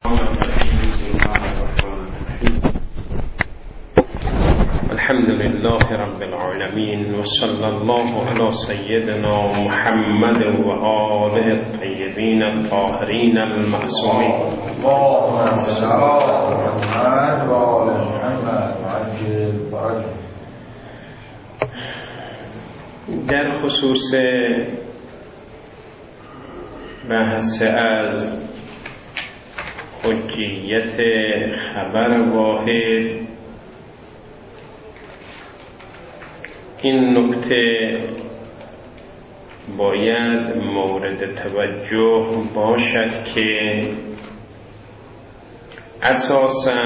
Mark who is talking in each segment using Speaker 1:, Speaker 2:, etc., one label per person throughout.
Speaker 1: الحمد لله رب العالمين وصلى الله على سيدنا محمد وآله الطيبين الطاهرين المعصومين.
Speaker 2: اللهم صل على محمد وآل محمد وعجل فرجهم.
Speaker 1: در خصوص بحث از حجیت خبر واحد، این نکته باید مورد توجه باشد که اساساً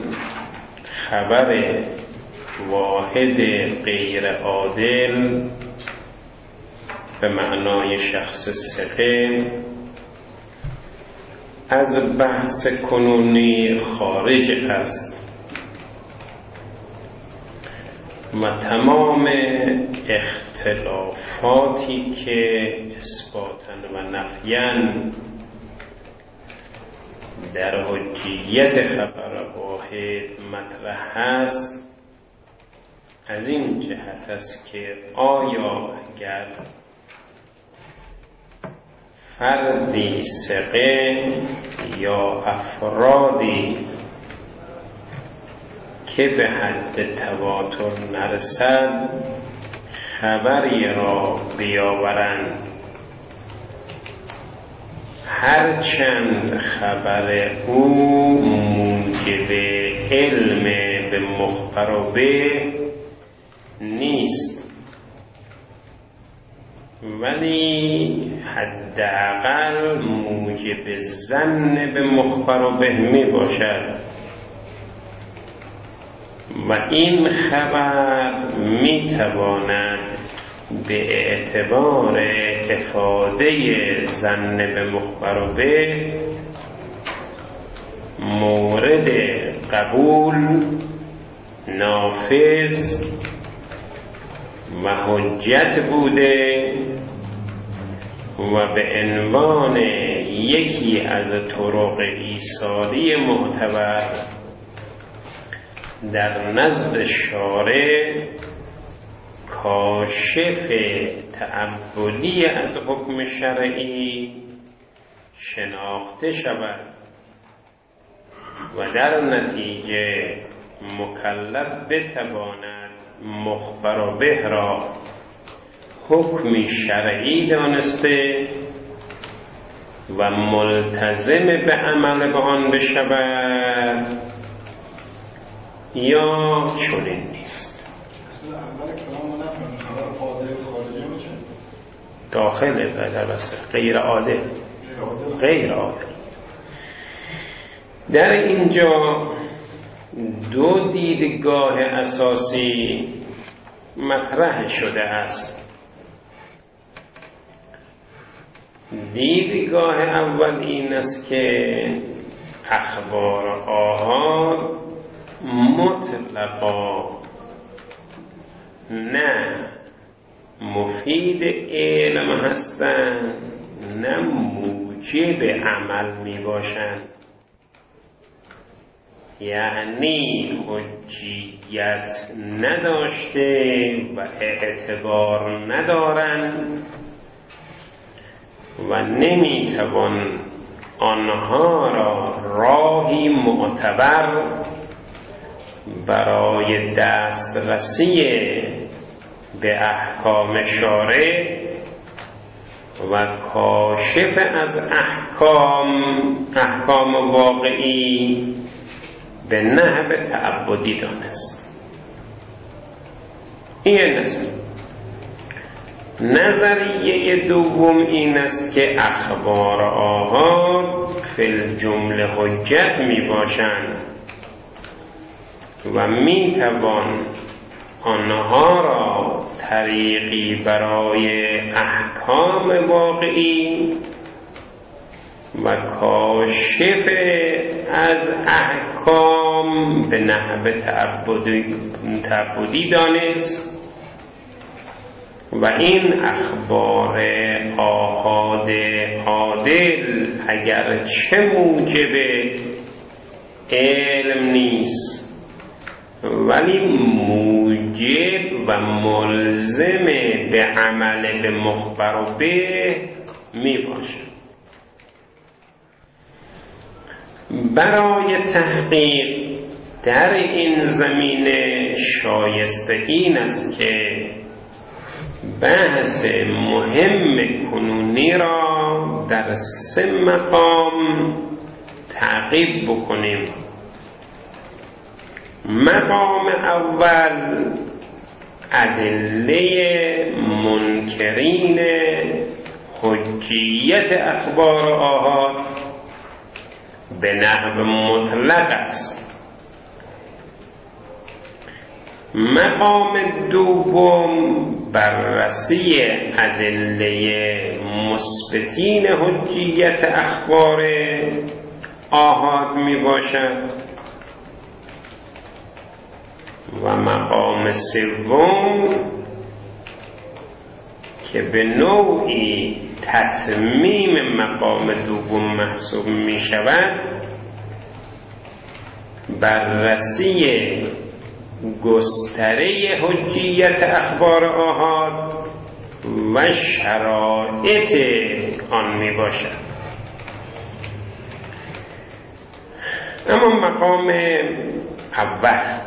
Speaker 1: خبر واحد غیر عادل به معنای شخص ثقه از بحث کنونی خارج است و تمام اختلافاتی که اثباتاً و نفیاً در حجیت خبر واحد مطرح است از این جهت است که آیا اگر فردی ثقه یا افرادی که به حد تواتر نرسد خبری را بیاورند، هرچند خبر او موجب علم به مخبر به نیست، ولی حداقل موجب ظن به مخبر به می باشد و این خبر می تواند به اعتبار افاده ظن به مخبر به مورد قبول، نافذ و حجت بوده و به عنوان یکی از طرق ایصالی معتبر در نزد شارع کاشف تعبدی از حکم شرعی شناخته شود و در نتیجه مکلف بتواند مخبر به را حکمی شرعی دانسته و ملتزم به عمل به آن بشود یا چنین نیست. داخل در بسته غیر عادل، غیر عادل. در اینجا دو دیدگاه اساسی مطرح شده است. دیدگاه اول این است که اخبار آحاد مطلقا نه مفید علم هستند نه موجب عمل می باشند، یعنی حجیت نداشته و اعتبار ندارند و نمیتوان آنها را راهی معتبر برای دسترسی به احکام شارع و کاشف از احکام واقعی به نحو تعبدی دانست. این نظریه دوم این است که اخبار آحاد فی الجمله حجت می باشند و می توان آنها را طریقی برای احکام واقعی و کاشف از احکام به نحو تعبدی دانست و این اخبار آحاد عادل اگر چه موجب علم نیست، ولی موجب و ملزم به عمل به مخبر به می باشد. برای تحقیق در این زمینه شایسته این است که بحث مهم کنونی را در 3 مقام تعقیب بکنیم. مقام اول ادله منکرین حجیت اخبار آحاد به نحو مطلق است. مقام دوم بررسی ادله مثبتین حجیت اخبار آحاد می باشد و مقام سوم که به نوعی تتمیم مقام دوم محسوب می شود بررسی گستره حجیت اخبار آحاد و شرایط آن می باشد. اما مقام اول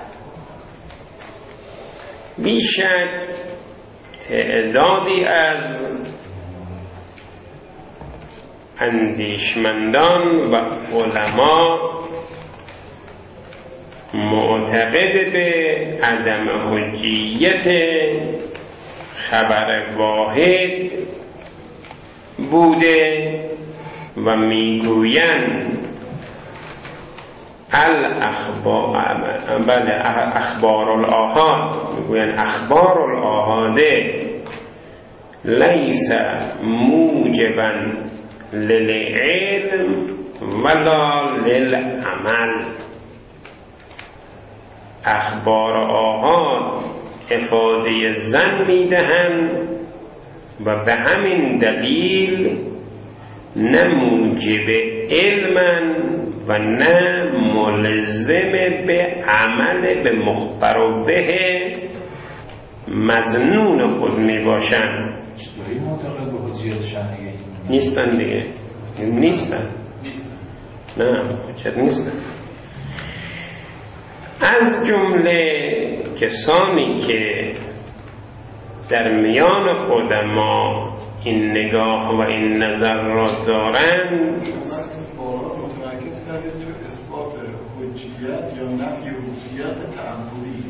Speaker 1: بیشک تعدادی از اندیشمندان و علما معتقد به عدم حجیت خبر واحد بوده و میگویند اخبار الآحاد، میگویند اخبار الآحاد لیس موجبا للعلم ولا للعمل. اخبار آحاد افاده ظن میدهند و به همین دلیل نه موجب علم و نه ملزم به عمل به مخبر به مظنون خود می باشند.
Speaker 2: چطوری معتقد به حجیت شرعیه
Speaker 1: نیستن دیگه؟ نیستن. نه حجت نیستن. از جمله کسانی که در میان قدما این نگاه و این نظر را دارند
Speaker 3: متمرکز کردید تو اثبات حجیت یا نفی حجیت تعبدی؟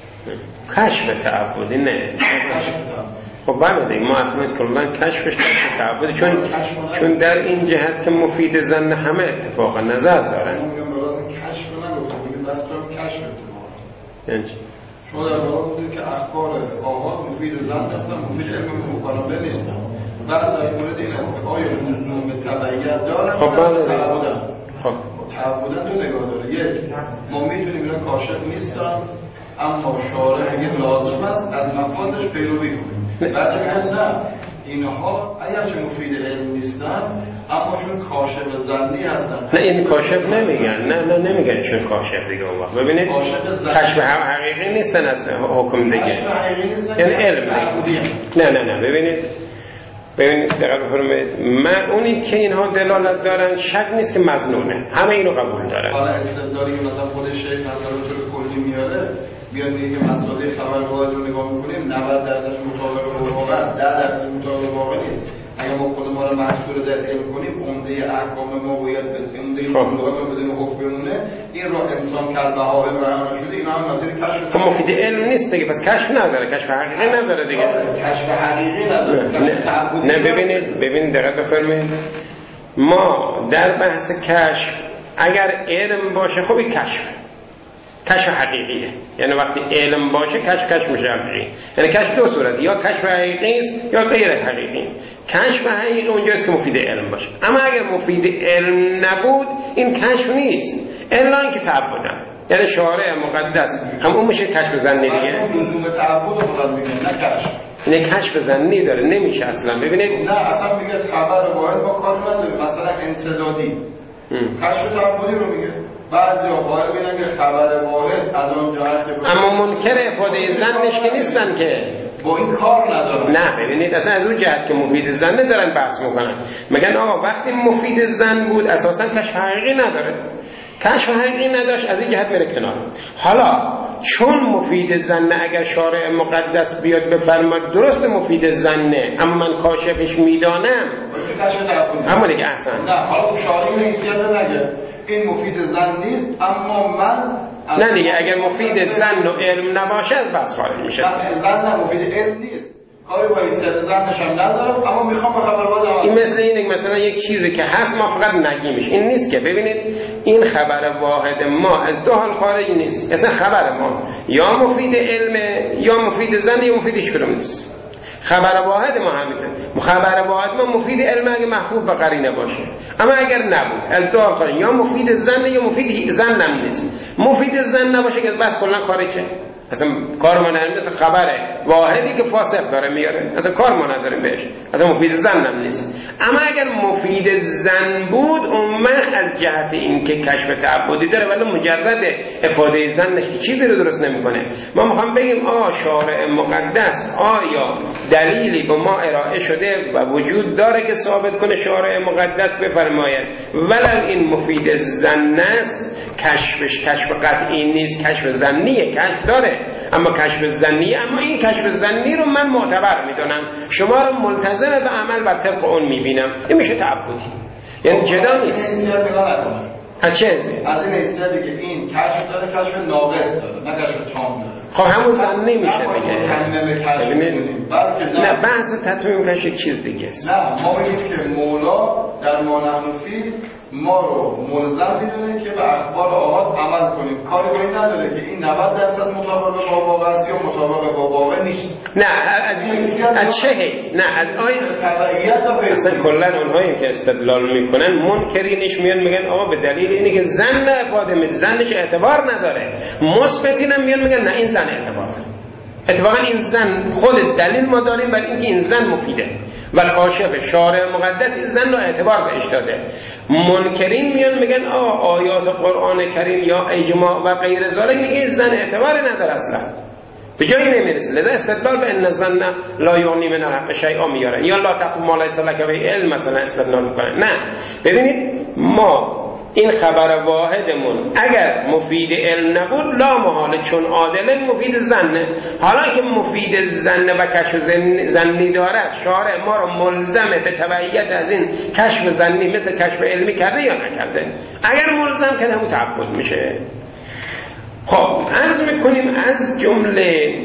Speaker 1: کشف تعبدی نه. خب بله دیگه ما اصلا کلا کشفش کشف تعبدی چون در این جهت که مفید ظن همه اتفاق نظر دارن.
Speaker 3: میگم راز کشف نگفتم، میگم بس کنم کشف اتفاق.
Speaker 1: یعنی چی؟
Speaker 3: شما در واقع بودید که اخبار آحاد مفید ظن هستن، مفید علم مقارنه نیستن. بس در مورد این است که آیا لزوم به تبعیت دارن؟
Speaker 1: خب بله
Speaker 3: تعبدن.
Speaker 1: خب
Speaker 3: تعبدن دو نگاه داره. یک، ما میدونیم اینا کاشف نیستن، اما شارع اگه لازم است از مفادش پیروی کنیم. بعد میگن نه اینها اگرچه مفید علم نیستن اما چون کاشف ظنی هستن.
Speaker 1: نه این کاشف نمیگن، نه نمیگن چون کاشف دیگه. اون وقت ببینید کشف حقیقی نیستن اصلا حکم دیگه،
Speaker 3: کشف حقیقی نیستن
Speaker 1: یعنی علم دیگه. نه ببینید دقیق بفرمایید، من اونی که اینها دلالت دارن شک نیست که مظنونه، همه اینو قبول دارن.
Speaker 3: حالا استدلالی که مثلا خود شیخ مثلا طور کلی میاره بیاد میگه که مسائل خبر واحد رو نگاه میکنیم 90% مطابق واقع 10% مطابق واقع نیست. اگر ما خود ما رو محصول در علم کنیم عمده احکام ما باید عمده مطابق بدون حکم بمونه. این رو انسان کرد بهائم رحمه شده، این هم مسئله کشف.
Speaker 1: خب مفید علم نیست دیگه، پس کشف نداره، کشف حقیقی نداره دیگه.
Speaker 3: کشف حقیقی نداره.
Speaker 1: نه ببینید دقیق بفرمایید، ما در بحث کشف اگر علم باشه خب این کشف حقیقیه. یعنی وقتی علم باشه کشف میشه حقیقی. یعنی کشف دو صورت، یا کشف حقیقی است یا غیر حقیقی. کشف حقیقی اونجاست که مفید علم باشه، اما اگر مفید علم نبود این کشف نیست، الا اینکه تعبدن. یعنی شارع مقدس هم اون میشه کشف ظنی دیگه.
Speaker 3: لزوم تعبد رو خود میگه نه کشف.
Speaker 1: نه کشف ظنی داره، نمیشه اصلا. ببینید
Speaker 3: نه اصلا میگه خبر واحد با کار نداره، مثلا انسدادی کشف تعبدی رو میگه. بعضیا قائل بودن که خبر واحد از اون جهت که
Speaker 1: اما منکر افاده ظنش که نیستن که
Speaker 3: با این کار ندارن.
Speaker 1: نه ببینید اصلا از اون جهت که مفید ظن دارن بحث میکنن، میگن آقا وقتی مفید ظن بود اساسا کشف حقیقی نداره، کشف حقیقی نداشت، از این جهت میره کنار. حالا چون مفید ظن اگر شارع مقدس بیاد بفرماد درست مفید ظنه اما من کاشفش میدانم، اما دیگه احسن
Speaker 3: نه حالا شارع حیثیت نگه این مفید ظن نیست، اما من
Speaker 1: نه دیگه اگر مفید ظن و علم نباشه از بس خارج میشه.
Speaker 3: ظن مفید علم نیست، کاری با حیثیت ظنش هم ندارم، اما میخوام به خبر واحد
Speaker 1: این مثل اینه مثلا یک چیزی که هست ما فقط نگیمش، این نیست که ببینید این خبر واحد ما از دو حال خارج نیست، اصلا خبر ما یا مفید علمه یا مفید ظن یا مفید هیچ کدوم نیست. خبر واحد ما همینه، خبر واحد ما مفید علم اگه محفوظ به قرینه باشه، اما اگر نبود از دو حال خارج، یا مفید ظن یا مفید ظن هم نیست. مفید ظن نباشه که بس کلا خارجه، اصلا کار ما نداریم، مثل خبره واحدی که فاسق داره میاره اصلا کار ما نداریم بهش، اصلا مفید ظن هم نیست. اما اگر مفید ظن بود اون وقت از جهت این که کشف تعبدی داره ولی مجرد افاده ظنش چیزی رو درست نمیکنه. ما میخوام بگیم شارع مقدس آیا دلیلی به ما ارائه شده و وجود داره که ثابت کنه شارع مقدس بفرماید ولو این مفید ظن است، کشفش کشف قطعی نیست، کشف ظنیه، کشف داره اما کشف ظنی، اما این کشف ظنی رو من معتبر میدونم، شما رو ملتزم به عمل و طبق اون میبینم، این میشه تعبدی، یعنی جدا نیست. از چه ازی؟
Speaker 3: از این حیثیتی که این کشف داره، کشف ناقص داره نه کشف تام داره.
Speaker 1: خب همون ظنی میشه دیگه. نه بحث تطمیم کشف چیز دیگه است.
Speaker 3: نه ما بگیم که مولا در ما نحن فی ما رو ملزم میدونه که به اخبار آحاد عمل کنیم، کاری با این نداره که این 90% مطابق با واقع است یا مطابق با واقع نیست.
Speaker 1: نه از چه حیث؟ نه از اصلا کلا اونهایی که استدلال میکنن منکرینش میان میگن آقا به دلیل اینه که ظن افاده میده، ظنش اعتبار نداره. مثبتین هم میان میگن نه این ظن اعتبار داره. اتفاقا این ظن خود دلیل ما داریم برای اینکه این ظن مفیده و کاشف شارع مقدس این ظن رو اعتبار بهش داده. منکرین میان میگن آیات قرآن کریم یا اجماع و غیر ذالک میگه ظن اعتباری نداره، اصلا به جایی نمیرسه. لذا استدلال به ان الظن لا یغنی من الحق شیئا میارن، یا لا تقف ما لیس لک به علم مثلا استدلال میکنن. نه ببینید ما این خبر واحدمون اگر مفید علم نبود لا محاله چون عادله مفید ظنه. حالا که مفید ظنه و کشف ظنی داره شارع ما رو ملزمه به تبعیت از این کشف ظنی مثل کشف علمی کرده یا نکرده. اگر ملزم کنه همون تعبد میشه. خب عرض میکنیم از جمله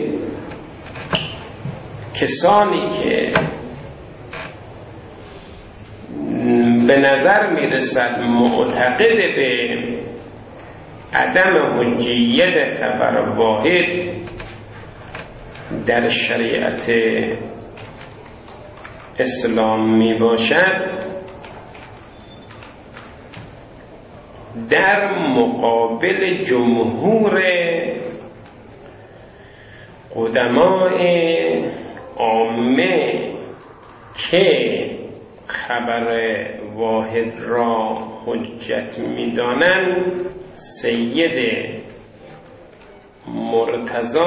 Speaker 1: کسانی که به نظر میرسد معتقد به عدم حجیت خبر واحد در شریعت اسلام می باشد، در مقابل جمهور قدماء عامه که خبر واحد را حجت می‌دانند، سید مرتضی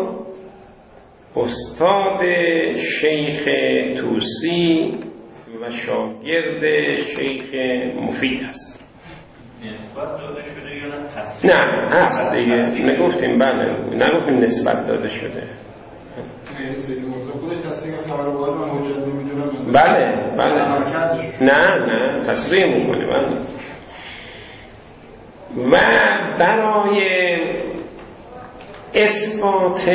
Speaker 1: استاد شیخ طوسی و شاگرد شیخ مفید است.
Speaker 4: نسبت داده شده یا نه تصریح؟
Speaker 1: نه هست دیگه، نگفتیم بله، نگفتیم نسبت داده شده. بله نه تصریح میکنه. بله. و برای اثبات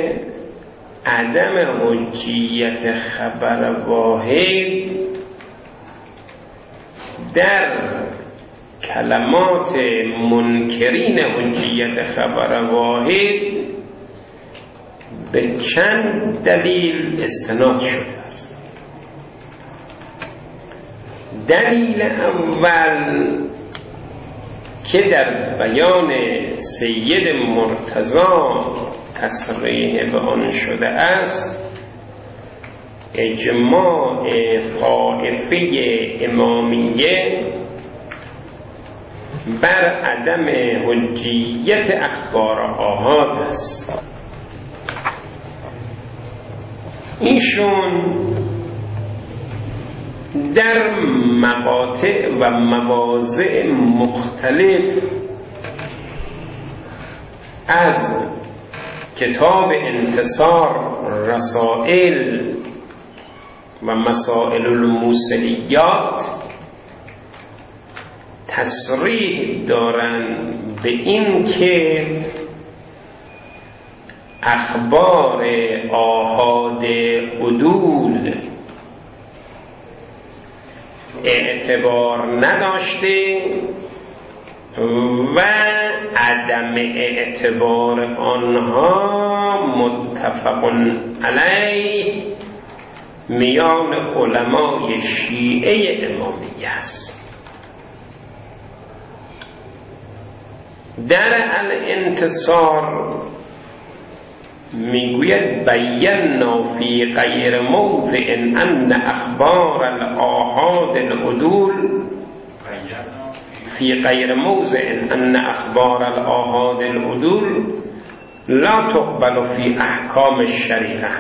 Speaker 1: عدم حجیت خبر واحد در کلمات منکرین حجیت خبر واحد به چند دلیل استناد شده است. دلیل اول که در بیان سید مرتضی تصریح به آن شده است، اجماع طائفه امامیه بر عدم حجیت اخبار آحاد است. ایشون در مقاطع و مواضع مختلف از کتاب انتصار رسائل و مسائل الموصلیات تصریح دارن به این که اخبار آحاد عدول اعتبار نداشته و عدم اعتبار آنها متفق علیه میان علمای شیعه امامیه است. در الانتصار میگوید بینا فی غیر موضع ان اخبار الآحاد العدول فی غیر موضع ان اخبار الآحاد العدول لا تقبل فی احکام الشریعه.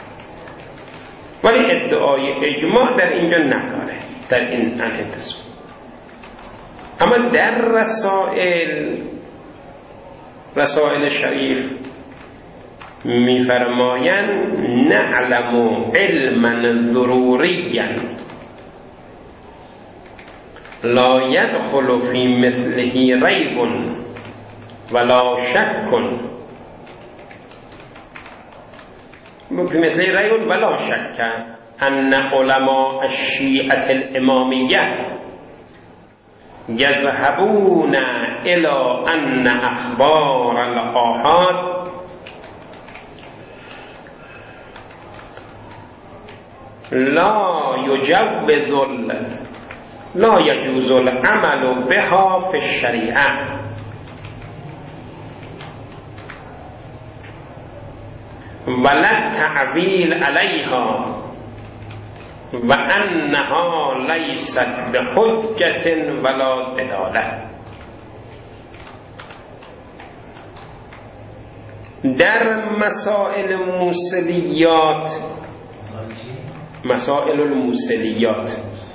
Speaker 1: ولی ادعای اجماع در اینجا نداره در این انتصار. اما در رسائل شریف میفرمایند نعلم علما ضروریا لا يدخل في مثله ريب ولا شك في مثله ريب ولا شك ان علماء الشيعة الامامية يذهبون الى ان اخبار الآحاد لا يجوز العمل بها في الشريعة ولا التعويل عليها وأنها ليست بحجة ولا دلالة. در مسائل الموصلیات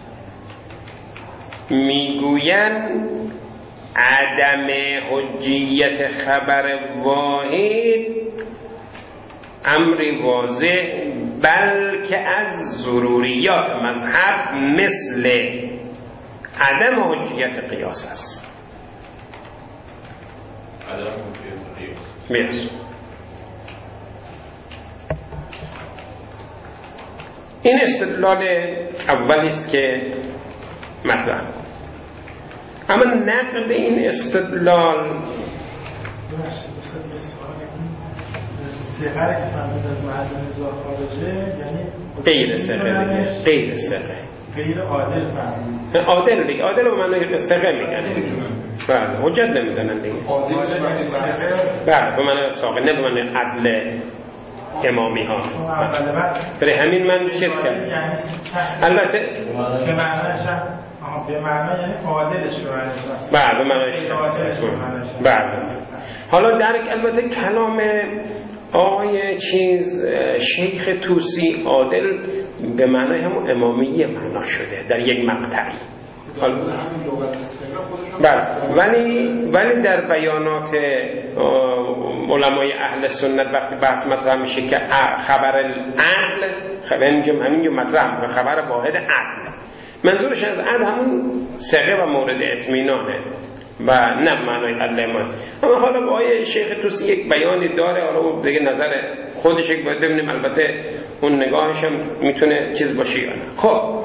Speaker 1: میگویند عدم حجیت خبر واحد امر واضح بلکه از ضروریات مذهب مثل عدم حجیت قیاس است. این استدلال اولی است که مطرح. اما نقل این استدلال
Speaker 5: صغر که فهمید از معدن نزاع خارجه یعنی
Speaker 1: غیر صغر غیر صغر
Speaker 5: غیر عادل فهمید.
Speaker 1: عادل دیگه عادل به معنی صغر میگن. بله حجت نمیدونن دیگه. بله به معنی ساقط نه به معنی عدل امامی ها. برای همین من چیز کردم. البته
Speaker 5: به معنیش به معنی یعنی عادلش به معنی است.
Speaker 1: بله به معنیش. بله. حالا درک البته کلام آقای شیخ طوسی عادل به معنی همون امامیه معنا شده در یک مقطعی. ولی در بیانات علمای اهل سنت وقتی بحث مطرح میشه که خبر العدل همین مطرح خبر واحد عدل منظورش از عدل همون ثقه و مورد اطمینانه و نه معنای عدل ایمان. اما حالا آقای شیخ طوسی یک بیانی داره، حالا دیگه نظر خودش یک باید ببینیم، البته اون نگاهش هم میتونه چیز باشه یا نه. خب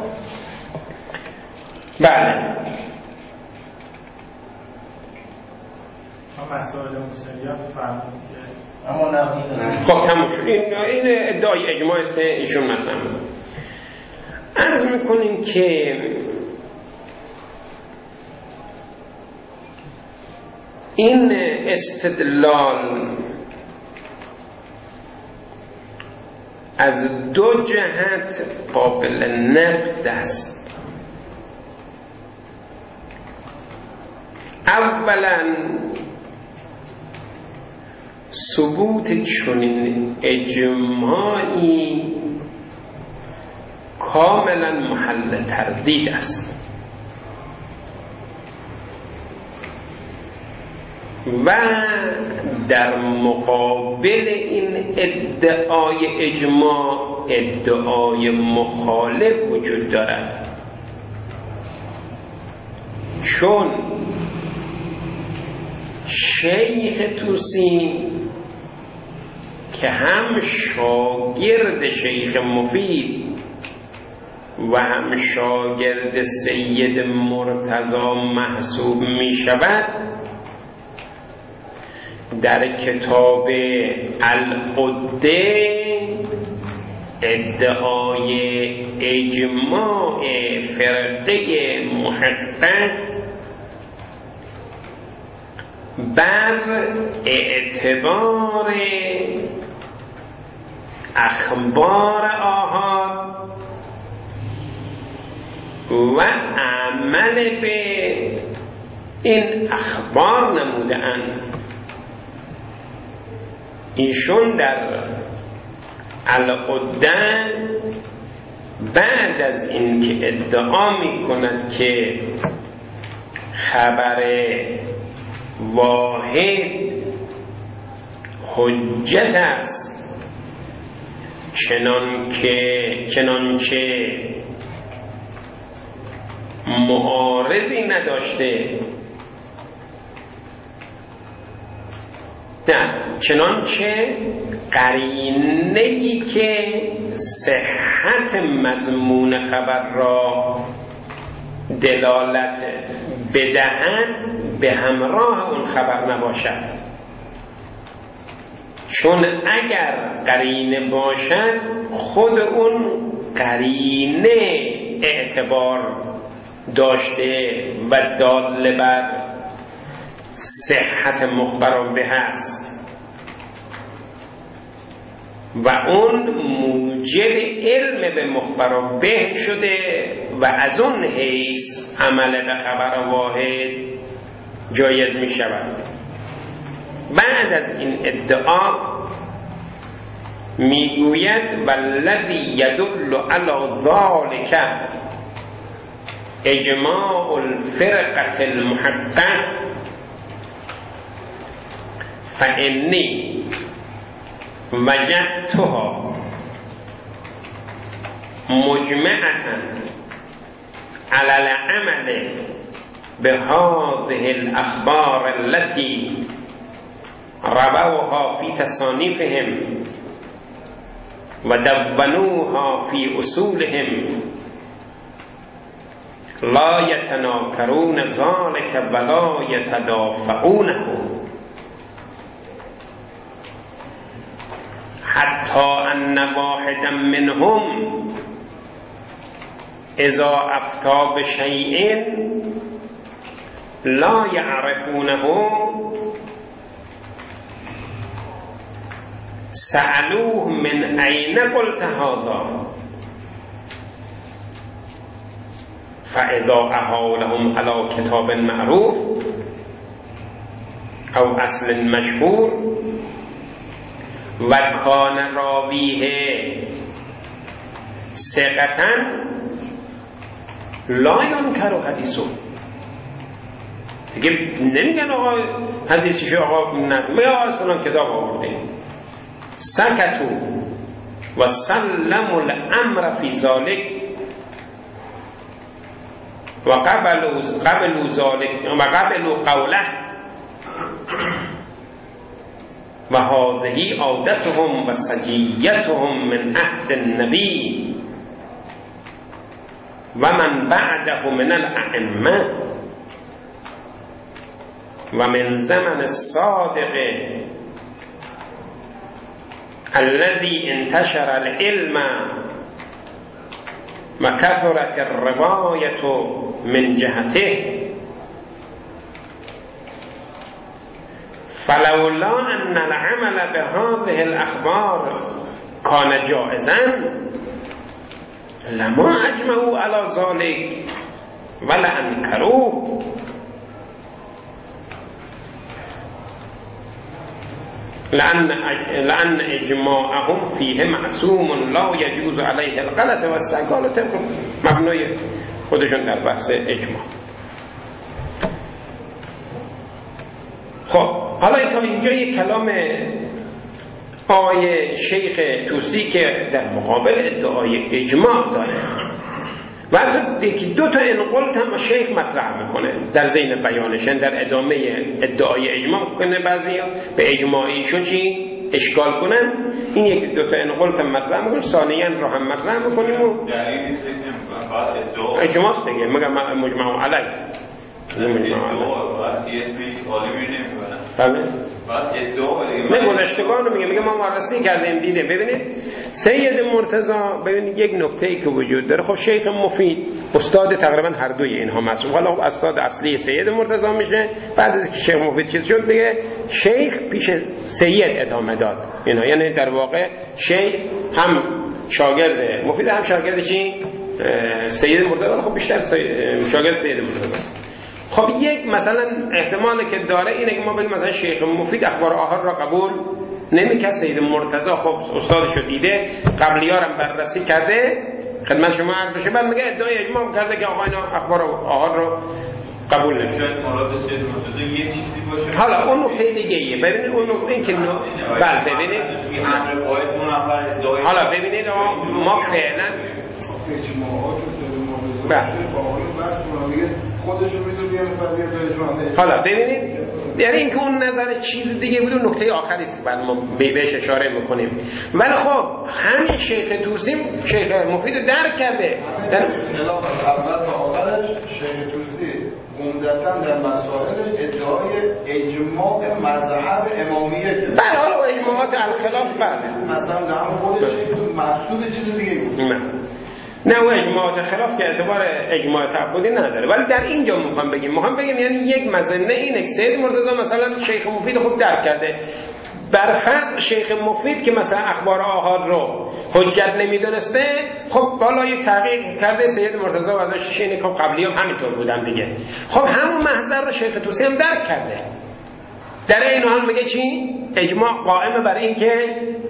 Speaker 1: بله
Speaker 5: مسائل موصلیات فرمودید که
Speaker 3: اما نه
Speaker 1: خب تموم شد. این ادعای اجماع است که ایشون مطرح می‌کنه. عرض میکنیم که این استدلال از دو جهت قابل نقد است. اولا ثبوت چنین اجماعی کاملا محل تردید است و در مقابل این ادعای اجماع ادعای مخالف وجود دارد، چون شیخ طوسی که هم شاگرد شیخ مفید و هم شاگرد سید مرتضی محسوب می شود، در کتاب العده ادعای اجماع فرقه محقق بر اعتبار اخبار آحاد و عمل به این اخبار نموده اند. ایشون در العده بعد از اینکه ادعا می کند که خبر واحد حجت است چنانچه معارضی نداشته، نه چنانچه قرینه‌ای که صحت مضمون خبر را دلالت بدهد به همراه اون خبر نباشد، چون اگر قرینه باشد خود اون قرینه اعتبار داشته و دال بر صحت مخبر به است و اون موجب علم به مخبر به شده و از اون حیث عمل به خبر واحد جایز می شود. بعد از این ادعا می گوید والذی یدل علی ذلک اجماع الفرقة المحقق فإنی وجدتها مجمعة على العمل بهذه الأخبار التي رووها في تصانيفهم ودونوها في أصولهم لا يتناكرون ذلك ولا يتدافعونه حتى أن واحدا منهم إذا أفتى بشيء لا يعرفونه سألوه من أين قلت هذا فإذا أحالهم على كتاب معروف أو أصل مشهور وكان راويه ثقة لا ينكر حدیثو. دیگه نمیگن آقا حدیثش آقا نه از فلان کتاب آورده. سکتو و سلموا الامر فی ذلک و قبلوا ذلک و قبلوا قوله و هذه عادتهم و سجیتهم من عهد النبی و من بعده من الائمه و من زمن الصادق الذي انتشر العلم و كثرت الرواية من جهته فلولا أن العمل بهذه الأخبار كان جائزا لما أجمعوا على ذلك ولا أنكروه. لأن اجماعهم فیه معصوم لا یجوز علیه الغلط و السکالة، مبنای خودشون در بحث اجماع. خب حالا تا اینجا یک کلام آقای شیخ طوسی که در مقابل ادعای اجماع داره و حتی دو تا انقلت هم شیخ مطرح میکنه در ذیل بیانشن، در ادامه ادعای اجماع کنه بعضی به اجماعی شو چی اشکال کنن. این یک دو تا انقلت هم مطرح میکنه، ثانیاً رو هم مطرح میکنیم و اجماع است دیگه، مگه مجمع علیه من گذشتگان رو میگه ما وارسی کردیم دیدیم. ببینید سید مرتضی، ببینید یک نکته ای که وجود داره. خب شیخ مفید استاد تقریبا هر دوی اینها مسئول، حالا خب استاد اصلی سید مرتضی میشه، بعد از که شیخ مفید چیز شد دیگه شیخ پیش سید ادامه داد اینا، یعنی در واقع شیخ هم شاگرد مفید هم شاگرد چی سید مرتضی، خب بیشتر شاگرد سید مرتضی است. خب یک مثلا احتمالی که داره اینه که ما بگیم مثلا شیخ مفید اخبار آحاد را قبول نمی‌کنه، سید مرتضی خب استادش رو دیده، قبلیارم بررسی کرده، خدمت شما عرض بشه، بعد میگه ادعای اجماع کرده که آقا اینا اخبار آحاد رو قبول نمی‌کنه.
Speaker 4: شاید مراد سید مرتضی یه چیزی باشه.
Speaker 1: حالا اون نکته دیگه ایه. ببینید اون نکته این که بله ببینید حالا ببینید ما فعلا
Speaker 3: اجماعات سید مرتضی خودشون میتونه
Speaker 1: حالا ببینید، یعنی اینکه اون نظر چیز دیگه بود، نکته آخری است بعد ما بهش اشاره میکنیم. ولی خب همین شیخ طوسی شیخ مفید رو درک کرده در
Speaker 3: خلاف اول تا آخرش. شیخ طوسی عمدتاً در مسائل ادعای اجماع مذهب امامیه کرد.
Speaker 1: بله حالا اجماعات الخلاف بله
Speaker 3: مثلا در خودش مقصود چیز دیگه بود.
Speaker 1: نه و اجماعات خلاف که اعتبار اجماع تعبدی نداره. ولی در اینجا میخوام بگیم یعنی یک مزنه اینه که سید مرتضی مثلا شیخ مفید خوب درک کرده، بر فرض شیخ مفید که مثلا اخبار آحاد رو حجت نمیدونسته، خب حالا یک تحقیق کرده سید مرتضی و ازش اینه که قبلی هم همینطور بودن دیگه، خب همون محضر رو شیخ طوسی هم درک کرده. در این حال میگه چی؟ اجماع قائمه بر این که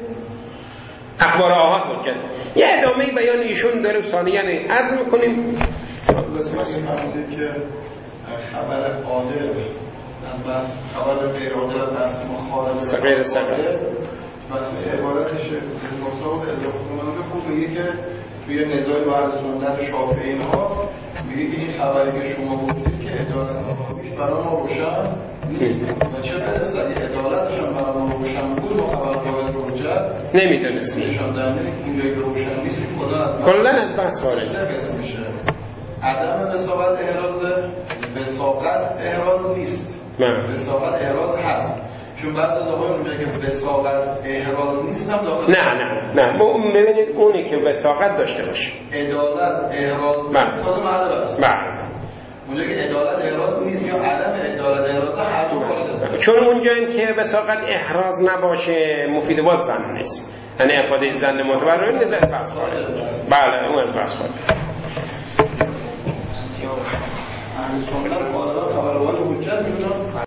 Speaker 1: اخبار آحاد حجت. یه ادامه بیان ایشون داره ثانیاً عرض میکنیم.
Speaker 3: بسیاری فرمودید که خبر عادل از بس خبر غیر عادل از بس مخالف
Speaker 1: غیر صحیح
Speaker 3: بس عبارتش مصطفی اضافه کننده خوب میگه که توی نزاعی با اهل سنت شافعی ها میگه که این خبری که شما گفتید که عدالت آقایش برای ما روشن نیست و چه برسه اگه عدالتش هم برای ما روشن بود و خبر قابل حجت
Speaker 1: نمیدونستیم
Speaker 3: نشان دهنده اینجایی که روشن نیست
Speaker 1: کلا از بحث خارج
Speaker 3: میشه. عدم وساقت احراز وساقت احراز نیست، وساقت احراز هست، چون بعضی از آقایون میگه که وساقت احراز نیست هم داخل
Speaker 1: نه ما ببینید اونی که وساقت داشته باشه
Speaker 3: عدالت احراز تازه معدل است. اونجا که عدالت احراز نیست یا عدم عدالت احراز هر دو خارج است.
Speaker 1: چون اونجایی که وساقت احراز نباشه مفید باز زن نیست، یعنی افاده زن معتبر رو نظر بحث خارج. بله اون از بحث خارج.
Speaker 3: اهل سنت خبر حجت میدونن